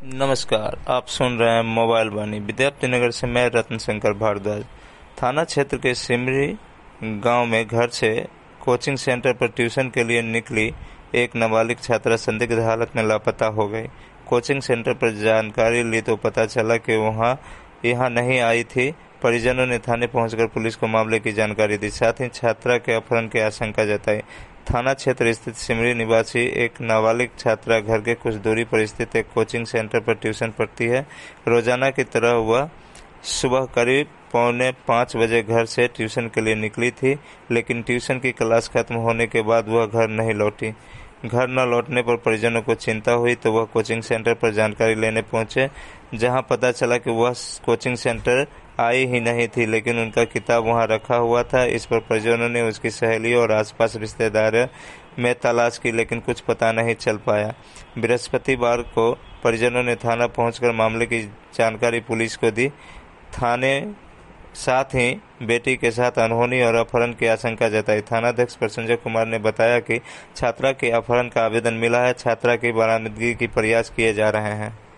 नमस्कार, आप सुन रहे हैं मोबाइल वाणी। विद्यार्थी नगर से मैं रत्न शंकर भारद्वाज। थाना क्षेत्र के सिमरी गांव में घर से कोचिंग सेंटर पर ट्यूशन के लिए निकली एक नाबालिग छात्रा संदिग्ध हालत में लापता हो गई। कोचिंग सेंटर पर जानकारी ली तो पता चला कि वहां यहाँ नहीं आई थी। परिजनों ने थाने पहुंचकर पुलिस को मामले की जानकारी दी, साथ ही छात्रा के अपहरण की आशंका जताई। थाना क्षेत्र स्थित सिमरी निवासी एक नाबालिग छात्रा घर के कुछ दूरी पर स्थित एक कोचिंग सेंटर पर ट्यूशन पढ़ती है। रोजाना की तरह वह सुबह करीब 4:45 घर से ट्यूशन के लिए निकली थी, लेकिन ट्यूशन की क्लास खत्म होने के बाद वह घर नहीं लौटी। घर न लौटने पर परिजनों को चिंता हुई तो वह कोचिंग सेंटर पर जानकारी लेने पहुंचे, जहां पता चला कि वह कोचिंग सेंटर आई ही नहीं थी, लेकिन उनका किताब वहां रखा हुआ था। इस पर परिजनों ने उसकी सहेली और आसपास रिश्तेदारों में तलाश की, लेकिन कुछ पता नहीं चल पाया। बृहस्पतिवार को परिजनों ने थाना पहुंचकर मामले की जानकारी पुलिस को दी। थाने साथ ही बेटी के साथ अनहोनी और अपहरण की आशंका जताई। थानाध्यक्ष संजय कुमार ने बताया कि छात्रा के अपहरण का आवेदन मिला है। छात्रा की बरामदगी की प्रयास किए जा रहे हैं।